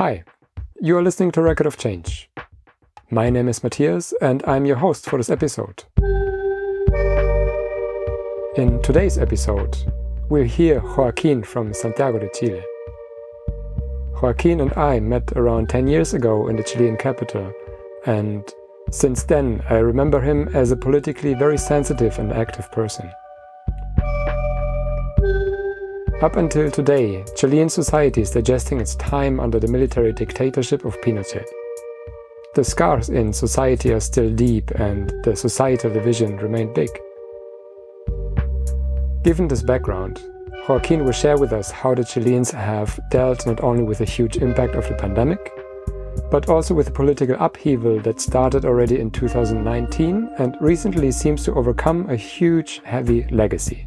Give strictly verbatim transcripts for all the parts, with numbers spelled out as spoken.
Hi, you are listening to Record of Change. My name is Matthias and I'm your host for this episode. In today's episode, we'll hear Joaquin from Santiago de Chile. Joaquin and I met around ten years ago in the Chilean capital, and since then I remember him as a politically very sensitive and active person. Up until today, Chilean society is digesting its time under the military dictatorship of Pinochet. The scars in society are still deep and the societal division remain big. Given this background, Joaquin will share with us how the Chileans have dealt not only with the huge impact of the pandemic, but also with the political upheaval that started already in two thousand nineteen and recently seems to overcome a huge, heavy legacy.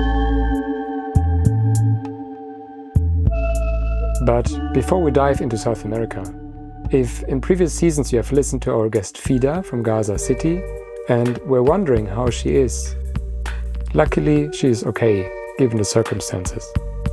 But before we dive into South America, if in previous seasons you have listened to our guest Fida from Gaza City and were wondering how she is, luckily she is okay, given the circumstances.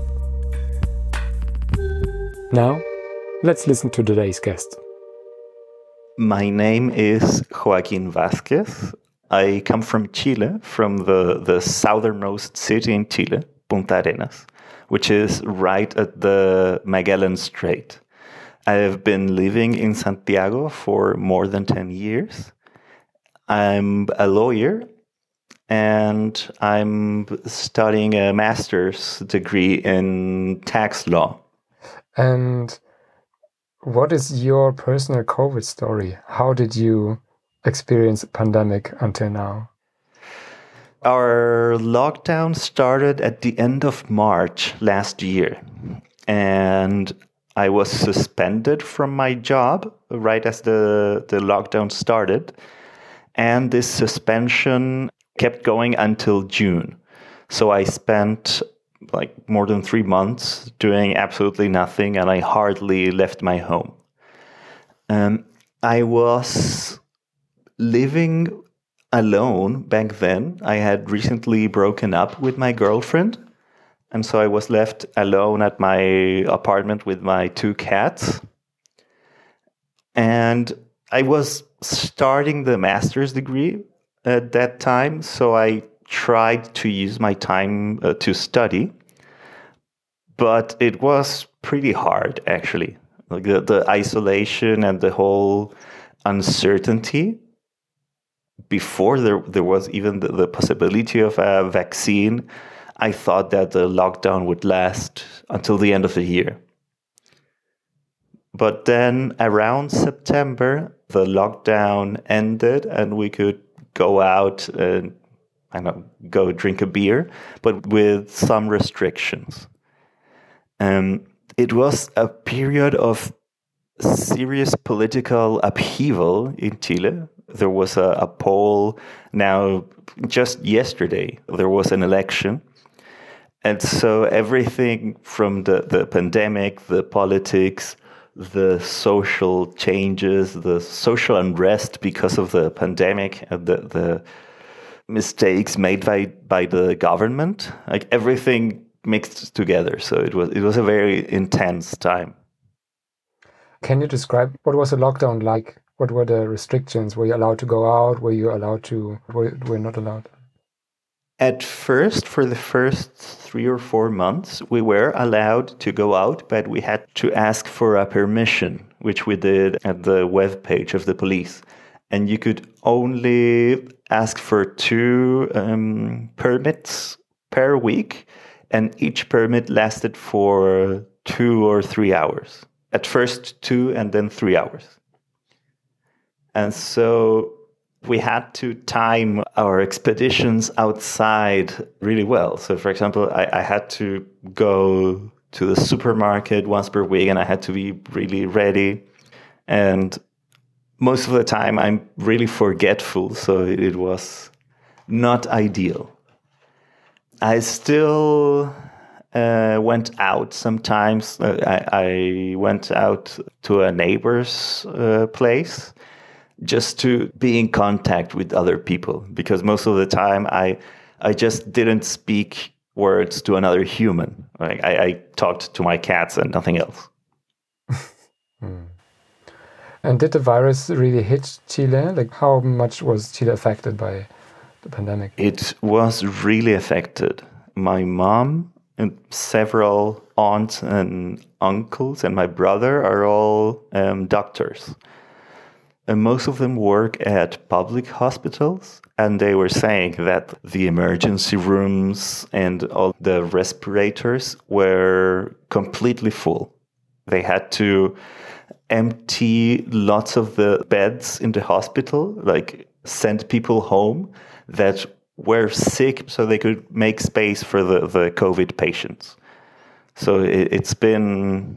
Now, let's listen to today's guest. My name is Joaquin Vázquez. I come from Chile, from the, the southernmost city in Chile, Punta Arenas, which is right at the Magellan Strait. I have been living in Santiago for more than ten years. I'm a lawyer and I'm studying a master's degree in tax law. And what is your personal COVID story? How did you experience the pandemic until now? Our lockdown started at the end of March last year, and I was suspended from my job right as the, the lockdown started, and this suspension kept going until June. So I spent like more than three months doing absolutely nothing, and I hardly left my home. Um, I was living alone back then. I had recently broken up with my girlfriend, and so I was left alone at my apartment with my two cats. And I was starting the master's degree at that time, so I tried to use my time uh, to study, but it was pretty hard, actually. Like the, the isolation and the whole uncertainty. Before there, there was even the, the possibility of a vaccine, I thought that the lockdown would last until the end of the year. But then around September, the lockdown ended and we could go out and I don't know, go drink a beer, but with some restrictions. Um, it was a period of serious political upheaval in Chile. There was a, a poll now, just yesterday, there was an election. And so everything from the, the pandemic, the politics, the social changes, the social unrest because of the pandemic, and the, the mistakes made by, by the government, like everything mixed together. So it was it was a very intense time. Can you describe what was the lockdown like? What were the restrictions? Were you allowed to go out? Were you allowed to, were, were you not allowed? At first, for the first three or four months, we were allowed to go out, but we had to ask for a permission, which we did at the web page of the police. And you could only ask for two um, permits per week, and each permit lasted for two or three hours. At first two and then three hours. And so we had to time our expeditions outside really well. So, for example, I, I had to go to the supermarket once per week and I had to be really ready. And most of the time I'm really forgetful, so it was not ideal. I still uh, went out sometimes. I, I went out to a neighbor's uh, place just to be in contact with other people, because most of the time I I just didn't speak words to another human. Like I, I talked to my cats and nothing else. And did the virus really hit Chile? Like, how much was Chile affected by the pandemic? It was really affected. My mom and several aunts and uncles and my brother are all um, doctors. And most of them work at public hospitals. And they were saying that the emergency rooms and all the respirators were completely full. They had to empty lots of the beds in the hospital, like send people home that were sick so they could make space for the, the COVID patients. So it, it's been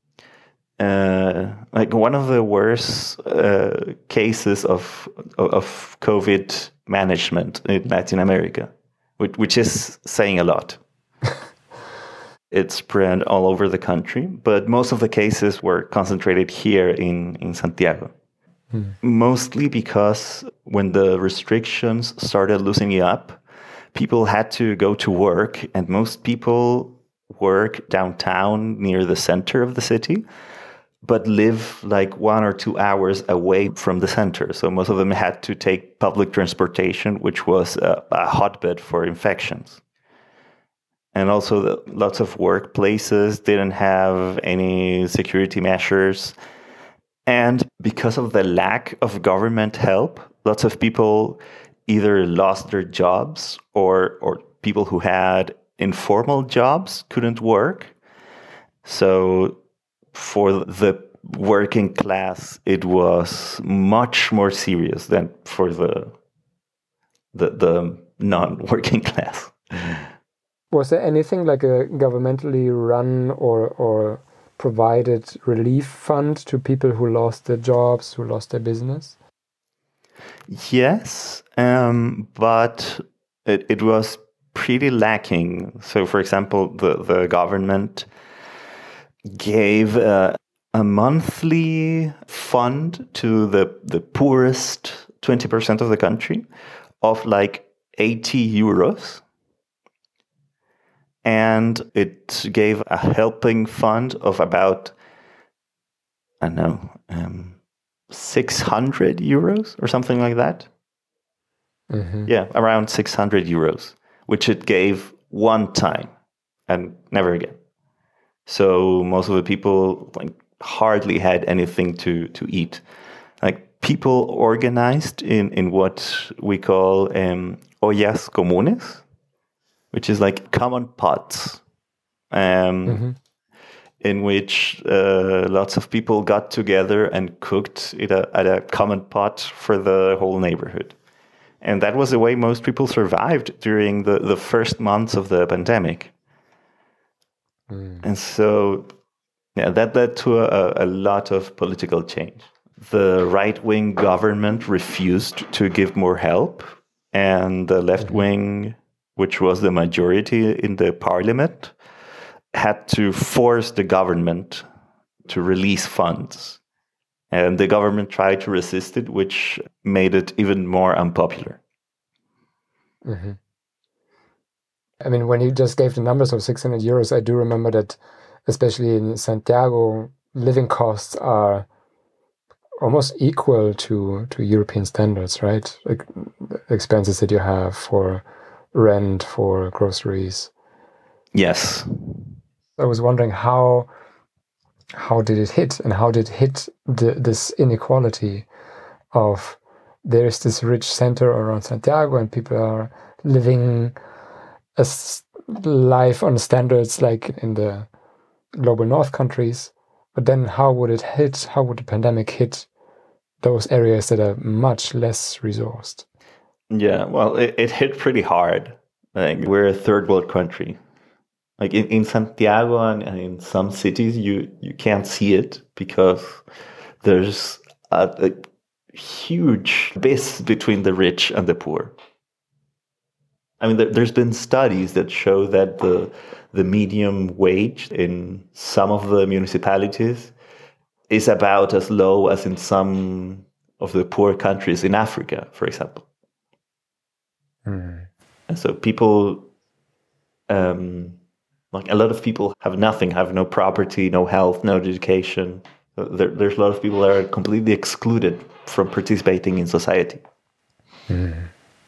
uh, like one of the worst uh, cases of of COVID management in Latin America, which, which is saying a lot. It's spread all over the country, but most of the cases were concentrated here in, in Santiago. Hmm. Mostly because when the restrictions started loosening up, people had to go to work, and most people work downtown near the center of the city, but live like one or two hours away from the center. So most of them had to take public transportation, which was a, a hotbed for infections. And also the, lots of workplaces didn't have any security measures. And because of the lack of government help, lots of people either lost their jobs or or people who had informal jobs couldn't work. So for the working class, it was much more serious than for the the, the non-working class. Was there anything like a governmentally run or or provided relief fund to people who lost their jobs, who lost their business? Yes, um, but it, it was pretty lacking. So, for example, the, the government gave uh, a monthly fund to the, the poorest twenty percent of the country of like eighty euros. And it gave a helping fund of about, I don't know, um, six hundred euros or something like that. Mm-hmm. Yeah, around six hundred euros, which it gave one time and never again. So most of the people like hardly had anything to, to eat. Like people organized in, in what we call um, ollas comunes, which is like common pots, um, mm-hmm. in which uh, lots of people got together and cooked it a, at a common pot for the whole neighborhood. And that was the way most people survived during the, the first months of the pandemic. Mm. And so, yeah, that led to a, a lot of political change. The right-wing government refused to give more help, and the left-wing, mm-hmm. which was the majority in the parliament, had to force the government to release funds. And the government tried to resist it, which made it even more unpopular. Mm-hmm. I mean, when you just gave the numbers of six hundred euros, I do remember that, especially in Santiago, living costs are almost equal to, to European standards, right? Like expenses that you have for rent, for groceries. Yes. I was wondering how how did it hit, and how did it hit the, this inequality of there's this rich center around Santiago and people are living a life on standards like in the global north countries, but then how would it hit, how would the pandemic hit those areas that are much less resourced? Yeah, well, it, it hit pretty hard. Like, we're a third world country. Like in, in Santiago and, and in some cities, you, you can't see it because there's a, a huge abyss between the rich and the poor. I mean, there, there's been studies that show that the the medium wage in some of the municipalities is about as low as in some of the poor countries in Africa, for example. Mm. And so people, um, like a lot of people have nothing, have no property, no health, no education. There, there's a lot of people that are completely excluded from participating in society. Mm.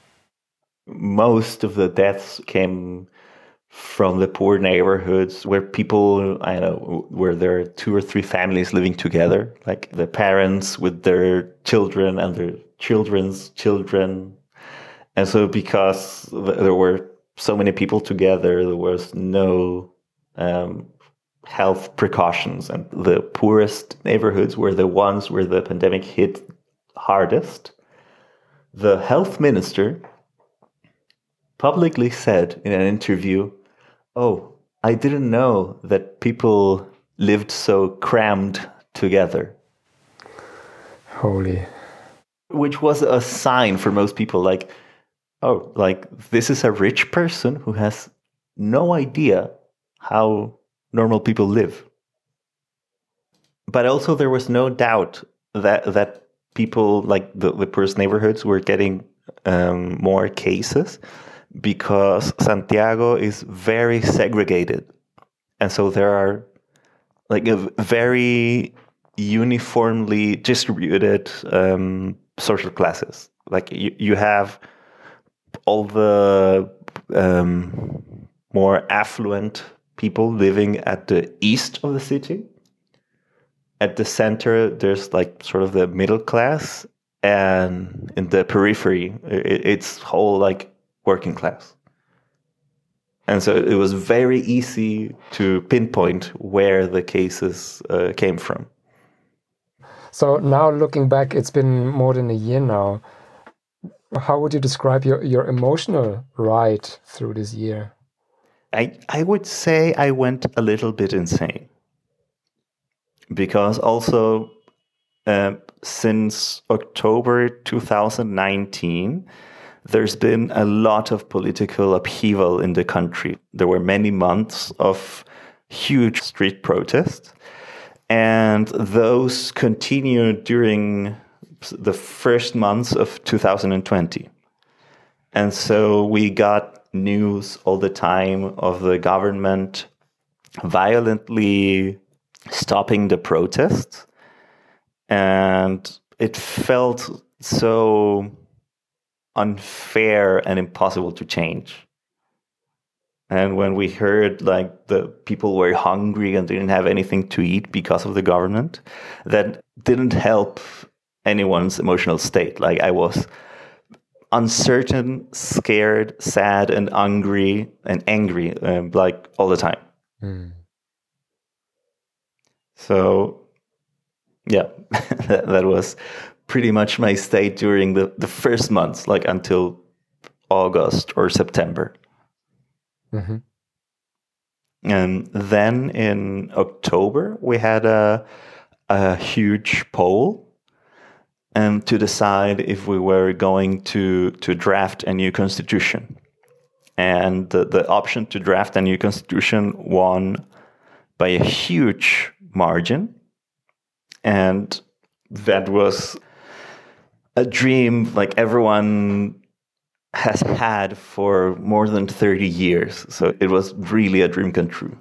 Most of the deaths came from the poor neighborhoods where people, I don't know, where there are two or three families living together, like the parents with their children and their children's children. And so because there were so many people together, there was no um, health precautions. And the poorest neighborhoods were the ones where the pandemic hit hardest. The health minister publicly said in an interview, "Oh, I didn't know that people lived so crammed together." Holy. Which was a sign for most people, like, oh, like this is a rich person who has no idea how normal people live. But also there was no doubt that that people, like the, the poorest neighborhoods, were getting um, more cases, because Santiago is very segregated. And so there are like a very uniformly distributed um, social classes. Like you, you have all the um, more affluent people living at the east of the city. At the center, there's like sort of the middle class, and in the periphery, it, it's whole like working class. And so it was very easy to pinpoint where the cases uh, came from. So now looking back, it's been more than a year now. How would you describe your, your emotional ride through this year? I, I would say I went a little bit insane. Because also uh, since October two thousand nineteen, there's been a lot of political upheaval in the country. There were many months of huge street protests, and those continued during the first months of two thousand twenty. And so we got news all the time of the government violently stopping the protests, and it felt so unfair and impossible to change. And when we heard like the people were hungry and didn't have anything to eat because of the government, that didn't help anyone's emotional state. Like I was uncertain, scared, sad, and angry, and angry, um, like all the time. Mm. So, yeah, that, that was pretty much my state during the, the first months, like until August or September. Mm-hmm. And then in October, we had a, a huge poll and to decide if we were going to, to draft a new constitution. And the, the option to draft a new constitution won by a huge margin. And that was a dream like everyone has had for more than thirty years. So it was really a dream come true.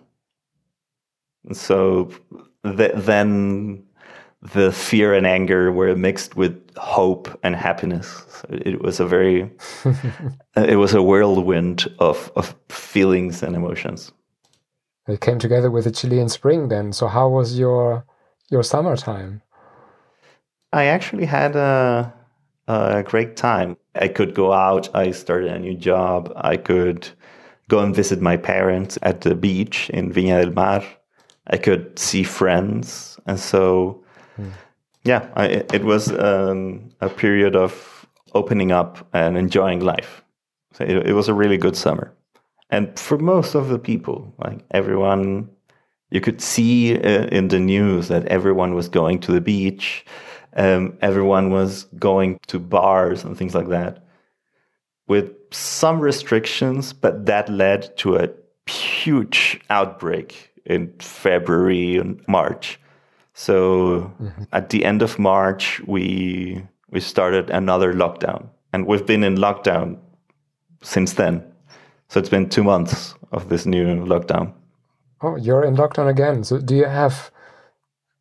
So th- then the fear and anger were mixed with hope and happiness. So it was a very, it was a whirlwind of, of feelings and emotions. It came together with the Chilean spring then. So how was your your summertime? I actually had a, a great time. I could go out. I started a new job. I could go and visit my parents at the beach in Viña del Mar. I could see friends. And so, hmm. yeah, I, it was um, a period of opening up and enjoying life. So it, it was a really good summer. And for most of the people, like everyone, you could see uh, in the news that everyone was going to the beach. Um, everyone was going to bars and things like that with some restrictions, but that led to a huge outbreak in February and March. So mm-hmm. at the end of March, we we started another lockdown, and we've been in lockdown since then. So it's been two months of this new lockdown. Oh, you're in lockdown again. So do you have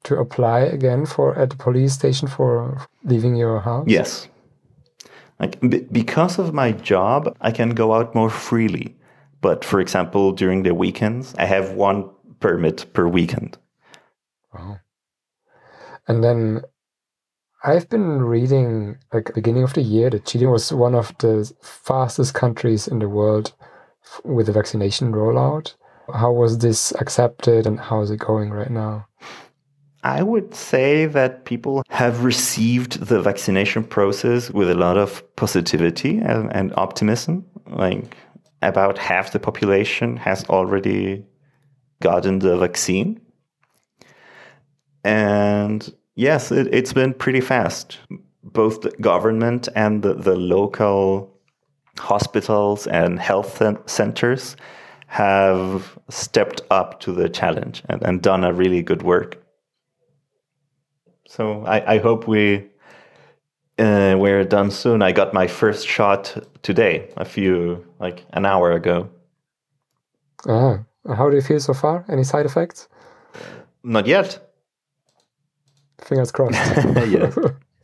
to apply again for at the police station for leaving your house? Yes. Like b- because of my job, I can go out more freely. But for example, during the weekends, I have one permit per weekend. Wow. And then I've been reading, like, beginning of the year, that Chile was one of the fastest countries in the world f- with the vaccination rollout. How was this accepted and how is it going right now? I would say that people have received the vaccination process with a lot of positivity and, and optimism. Like about half the population has already gotten the vaccine. And yes, it, it's been pretty fast. Both the government and the, the local hospitals and health centers have stepped up to the challenge and, and done a really good work. So I, I hope we uh, we're done soon. I got my first shot today, a few, like an hour ago. Ah, how do you feel so far? Any side effects? Not yet. Fingers crossed. Yes.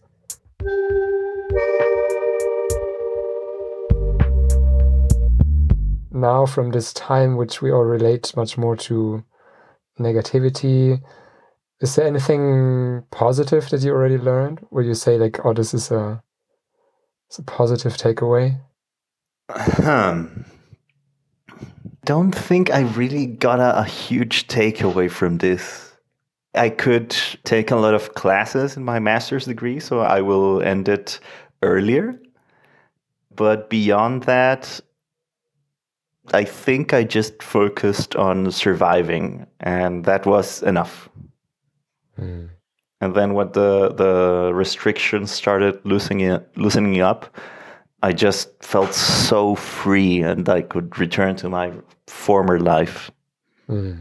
Now, from this time, which we all relate much more to negativity, is there anything positive that you already learned? Where you say like, "Oh, this is a, it's a positive takeaway"? Um, don't think I really got a, a huge takeaway from this. I could take a lot of classes in my master's degree, so I will end it earlier. But beyond that, I think I just focused on surviving, and that was enough. Mm. And then when the, the restrictions started loosening, loosening up, I just felt so free and I could return to my former life. Mm.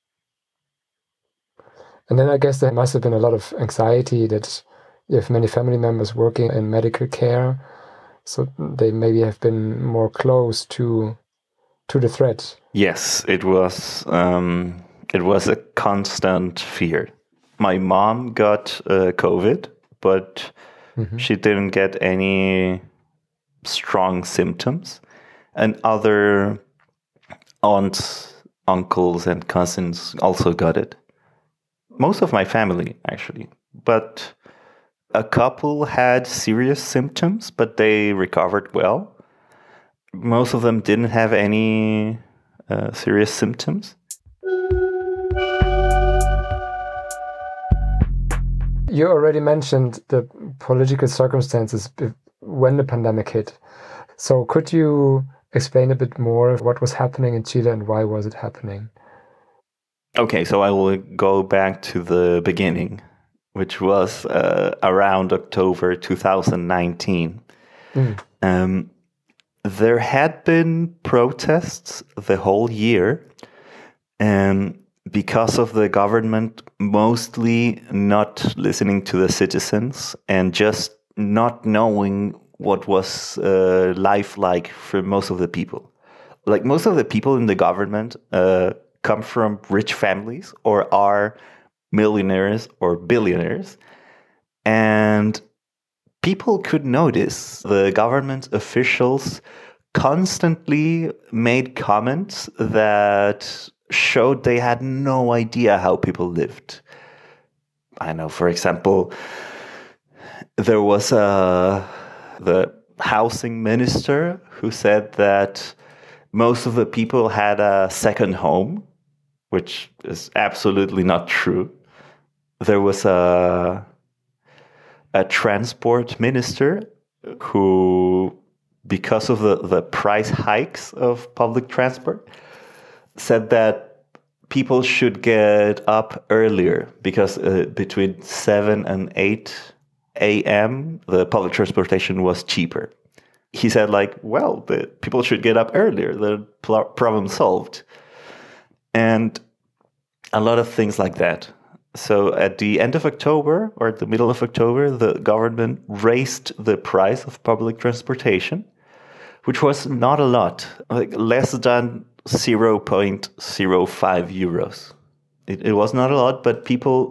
And then I guess there must have been a lot of anxiety that you have many family members working in medical care, so they maybe have been more close to to the threat. Yes, it was. Um, it was a constant fear. My mom got uh, COVID, but mm-hmm. she didn't get any strong symptoms, and other aunts, uncles, and cousins also got it. Most of my family, actually, but a couple had serious symptoms, but they recovered well. Most of them didn't have any uh, serious symptoms. You already mentioned the political circumstances when the pandemic hit. So could you explain a bit more what was happening in Chile and why was it happening? Okay, so I will go back to the beginning, which was uh, around October two thousand nineteen. Mm. Um, there had been protests the whole year, and because of the government mostly not listening to the citizens and just not knowing what was uh, life like for most of the people. Like most of the people in the government uh, come from rich families or are millionaires or billionaires. And people could notice the government officials constantly made comments that showed they had no idea how people lived. I know, for example, there was a, the housing minister who said that most of the people had a second home, which is absolutely not true. There was a, a transport minister who, because of the, the price hikes of public transport, said that people should get up earlier because uh, between seven and eight a.m. the public transportation was cheaper. He said, like, well, the people should get up earlier. The pl- problem solved. And a lot of things like that. So at the end of October or at the middle of October, the government raised the price of public transportation, which was not a lot, like less than zero point zero five euros. It, it was not a lot, but people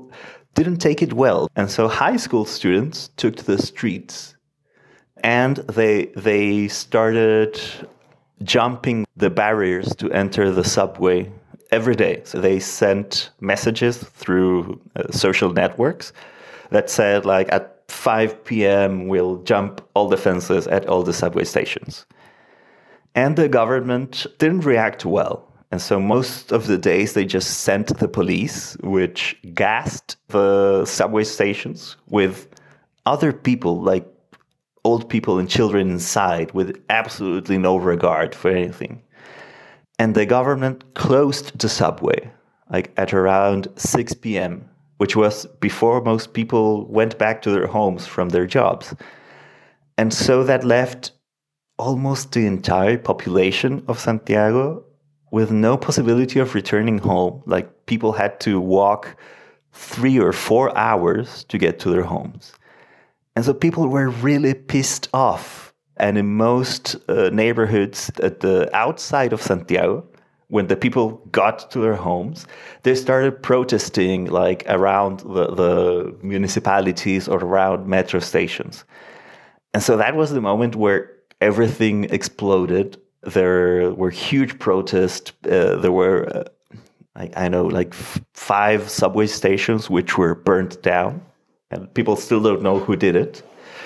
didn't take it well. And so high school students took to the streets and they they started jumping the barriers to enter the subway every day. So they sent messages through uh, social networks that said, like, at five p.m. we'll jump all the fences at all the subway stations. And the government didn't react well. And so most of the days they just sent the police, which gassed the subway stations with other people, like old people and children inside, with absolutely no regard for anything. And the government closed the subway, like at around six p.m., which was before most people went back to their homes from their jobs. And so that left almost the entire population of Santiago with no possibility of returning home. Like, people had to walk three or four hours to get to their homes. And so people were really pissed off. And in most uh, neighborhoods at the outside of Santiago, when the people got to their homes, they started protesting, like, around the, the municipalities or around metro stations. And so that was the moment where everything exploded. There were huge protests. Uh, there were, uh, I, I know, like f- five subway stations which were burnt down. And people still don't know who did it.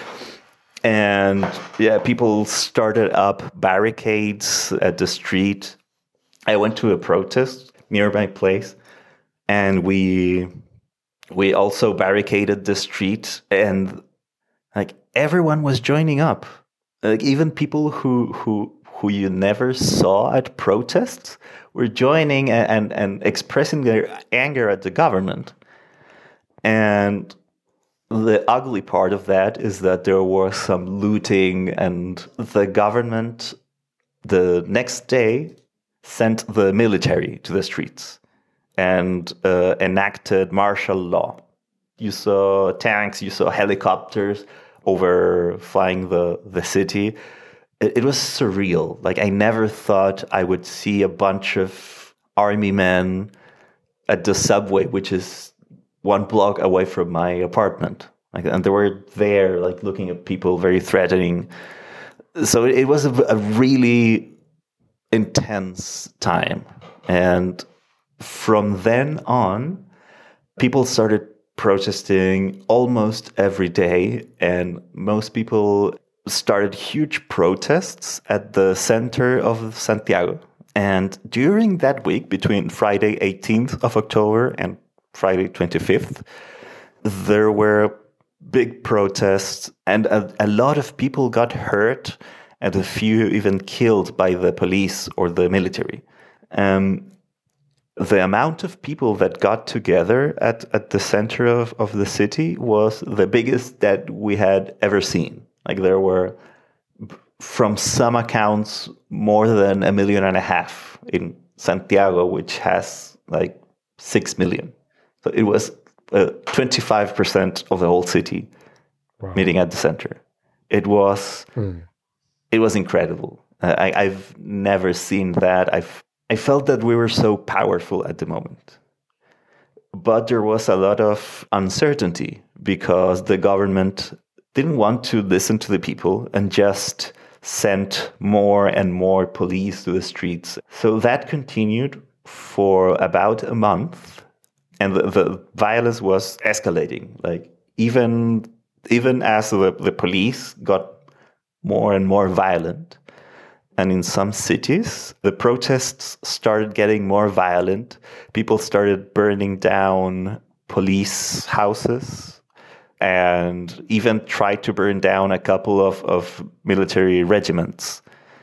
And yeah, people started up barricades at the street. I went to a protest near my place, and we we also barricaded the street, and like everyone was joining up. Like, even people who who who you never saw at protests were joining and and, and expressing their anger at the government. And the ugly part of that is that there was some looting, and the government the next day sent the military to the streets and uh, enacted martial law. You saw tanks, you saw helicopters overflying the, the city. It, it was surreal. Like, I never thought I would see a bunch of army men at the subway, which is one block away from my apartment. Like, and they were there, like, looking at people, very threatening. So it, it was a, a really intense time. And from then on, people started protesting almost every day, and most people started huge protests at the center of Santiago. And during that week, between Friday eighteenth of October and Friday twenty-fifth, there were big protests, and a, a lot of people got hurt, and a few even killed by the police or the military. Um, the amount of people that got together at, at the center of, of the city was the biggest that we had ever seen. Like, there were, from some accounts, more than a million and a half in Santiago, which has like six million. So it was uh, twenty-five percent of the whole city wow. meeting at the center. It was... Hmm. It was incredible. Uh, I, I've never seen that. I've I felt that we were so powerful at the moment. But there was a lot of uncertainty because the government didn't want to listen to the people and just sent more and more police to the streets. So that continued for about a month, and the, the violence was escalating. Like, even even as the, the police got more and more violent. And in some cities, the protests started getting more violent. People started burning down police houses and even tried to burn down a couple of, of military regiments.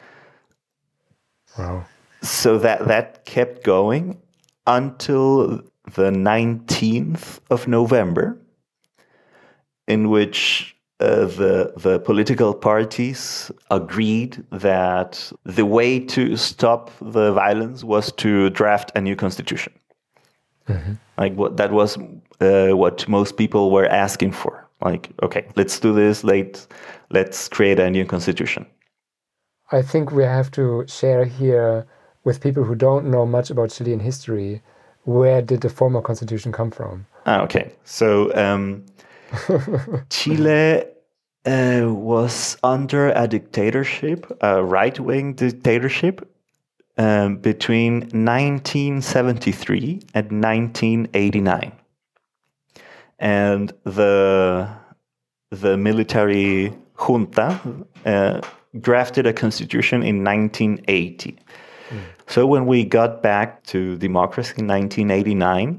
Wow. So that, that kept going until the nineteenth of November, in which Uh, the the political parties agreed that the way to stop the violence was to draft a new constitution. Mm-hmm. Like, what that was uh, what most people were asking for. Like, okay, let's do this. Let's let's create a new constitution. I think we have to share here with people who don't know much about Chilean history, where did the former constitution come from? Ah, okay. So um, Chile uh, was under a dictatorship, a right-wing dictatorship, um, between nineteen seventy-three and nineteen eighty-nine. And the the military junta uh, drafted a constitution in nineteen eighty. Mm. So when we got back to democracy in nineteen eighty-nine,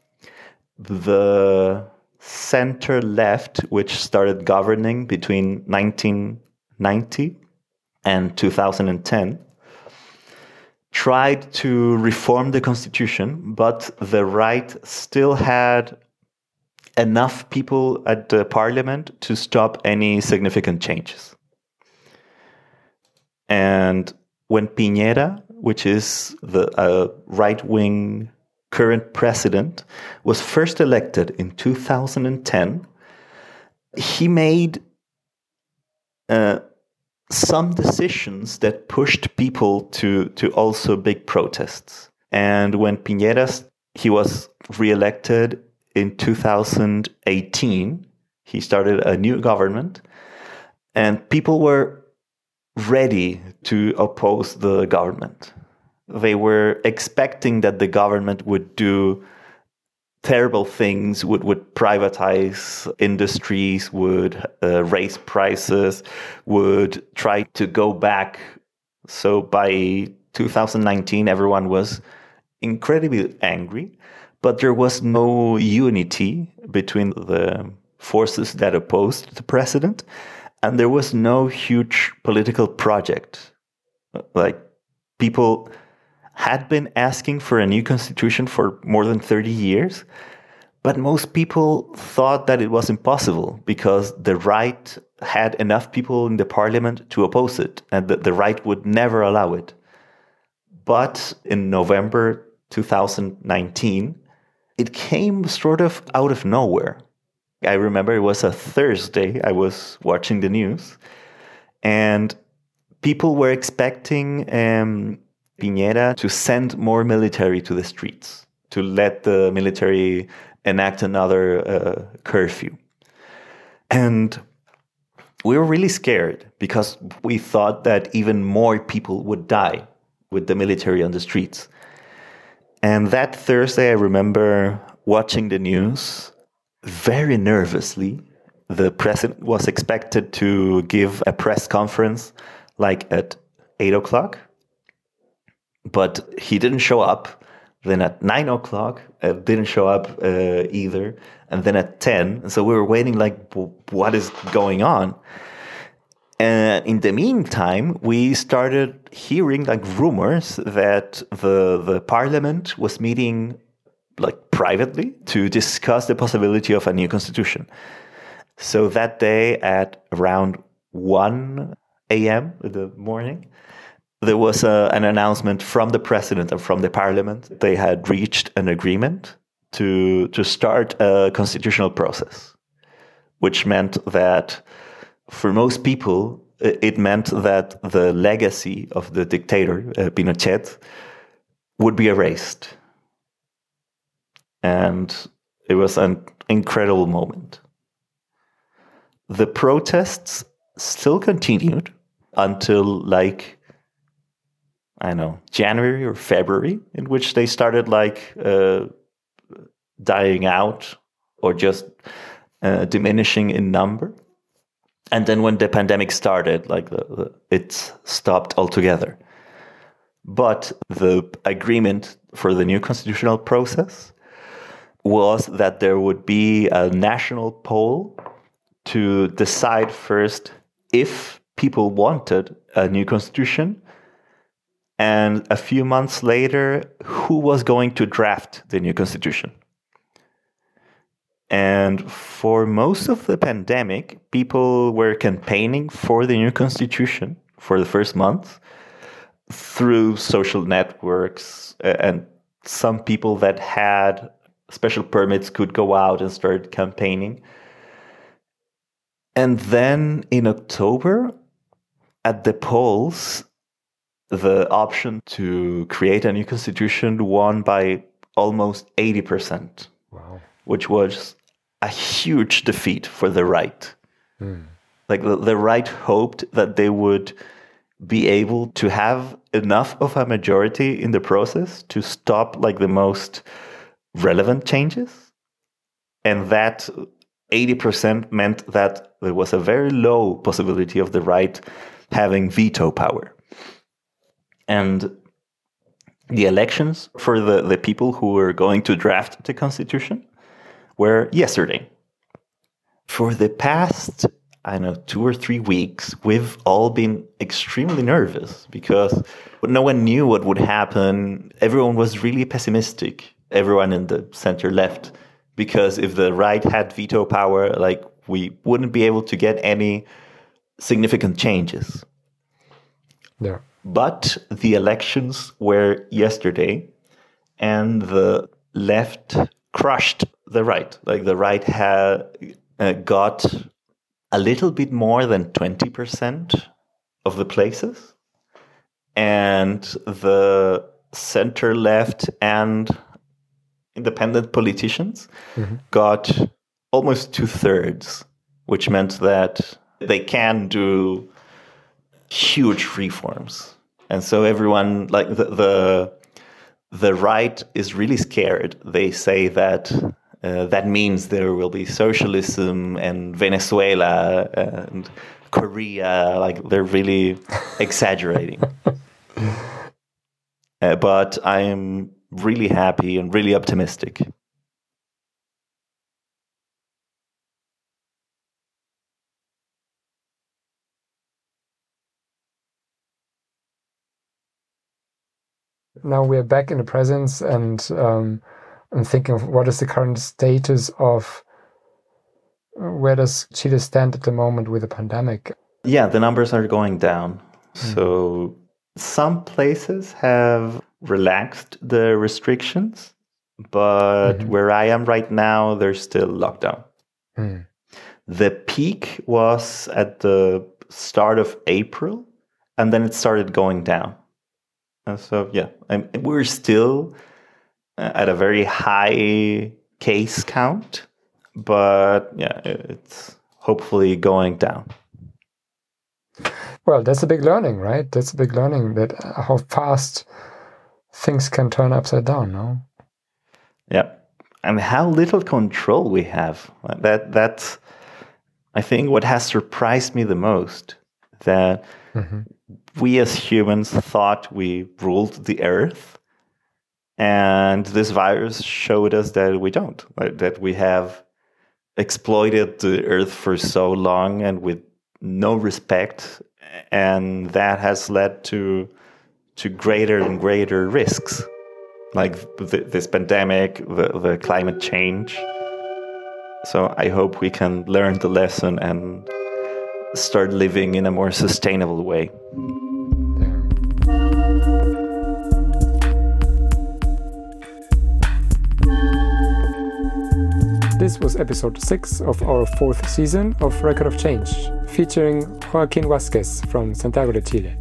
the center-left, which started governing between nineteen ninety and two thousand ten, tried to reform the constitution, but the right still had enough people at the parliament to stop any significant changes. And when Piñera, which is the uh, right-wing current president, was first elected in two thousand ten, he made uh, some decisions that pushed people to, to also big protests. And when Piñera, he was re-elected in two thousand eighteen, he started a new government, and people were ready to oppose the government. They were expecting that the government would do terrible things, would, would privatize industries, would uh, raise prices, would try to go back. So by two thousand nineteen, everyone was incredibly angry, but there was no unity between the forces that opposed the president, and there was no huge political project. Like, people had been asking for a new constitution for more than thirty years, but most people thought that it was impossible because the right had enough people in the parliament to oppose it, and that the right would never allow it. But in November two thousand nineteen, it came sort of out of nowhere. I remember it was a Thursday, I was watching the news, and people were expecting um, Piñera to send more military to the streets, to let the military enact another uh, curfew. And we were really scared because we thought that even more people would die with the military on the streets. And that Thursday, I remember watching the news very nervously. The president was expected to give a press conference like at eight o'clock, but he didn't show up. Then at nine o'clock, uh, didn't show up uh, either. And then at ten, so we were waiting like, what is going on? And in the meantime, we started hearing like rumors that the the parliament was meeting like privately to discuss the possibility of a new constitution. So that day at around one a.m. in the morning, there was a, an announcement from the president and from the parliament. They had reached an agreement to to start a constitutional process, which meant that for most people, it meant that the legacy of the dictator, uh, Pinochet, would be erased. And it was an incredible moment. The protests still continued until like, I don't know, January or February, in which they started like uh, dying out or just uh, diminishing in number. And then when the pandemic started, like the, the, it stopped altogether. But the agreement for the new constitutional process was that there would be a national poll to decide first if people wanted a new constitution, and a few months later, who was going to draft the new constitution. And for most of the pandemic, people were campaigning for the new constitution for the first month through social networks, and some people that had special permits could go out and start campaigning. And then in October, at the polls, the option to create a new constitution won by almost eighty percent. Wow. which was a huge defeat for the right. Mm. Like the, the right hoped that they would be able to have enough of a majority in the process to stop like the most relevant changes. And that eighty percent meant that there was a very low possibility of the right having veto power. And the elections for the, the people who were going to draft the Constitution were yesterday. For the past, I don't know, two or three weeks, we've all been extremely nervous because no one knew what would happen. Everyone was really pessimistic, everyone in the center left, because if the right had veto power, like we wouldn't be able to get any significant changes. Yeah. But the elections were yesterday, and the left crushed the right. Like the right had uh, got a little bit more than twenty percent of the places, and the center left and independent politicians mm-hmm. got almost two thirds, which meant that they can do huge reforms. And so everyone, like the, the the right is really scared. They say that uh, that means there will be socialism and Venezuela and Korea. Like they're really exaggerating. Uh, but I am really happy and really optimistic. Now we're back in the present, and um, I'm thinking of what is the current status of where does Chile stand at the moment with the pandemic? Yeah, the numbers are going down. Mm. So some places have relaxed the restrictions, but mm-hmm. where I am right now, there's still lockdown. Mm. The peak was at the start of April, and then it started going down. And so, yeah, I'm, we're still at a very high case count, but yeah, it's hopefully going down. Well, that's a big learning, right? That's a big learning that how fast things can turn upside down, no? Yeah, and how little control we have. That that's, I think, what has surprised me the most. That mm-hmm. we as humans thought we ruled the earth, and this virus showed us that we don't. That we have exploited the earth for so long and with no respect, and that has led to to greater and greater risks, like the, this pandemic, the, the climate change. So I hope we can learn the lesson and start living in a more sustainable way. This was episode six of our fourth season of Record of Change, featuring Joaquin Vázquez from Santiago de Chile.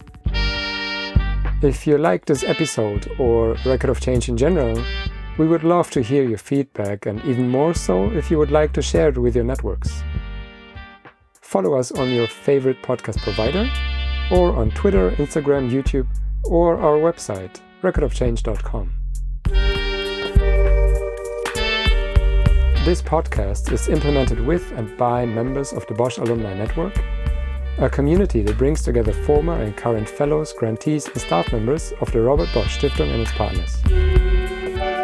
If you like this episode or Record of Change in general, we would love to hear your feedback, and even more so if you would like to share it with your networks. Follow us on your favorite podcast provider, or on Twitter, Instagram, YouTube, or our website, record of change dot com. This podcast is implemented with and by members of the Bosch Alumni Network, a community that brings together former and current fellows, grantees, and staff members of the Robert Bosch Stiftung and its partners.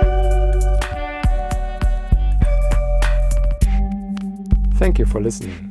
Thank you for listening.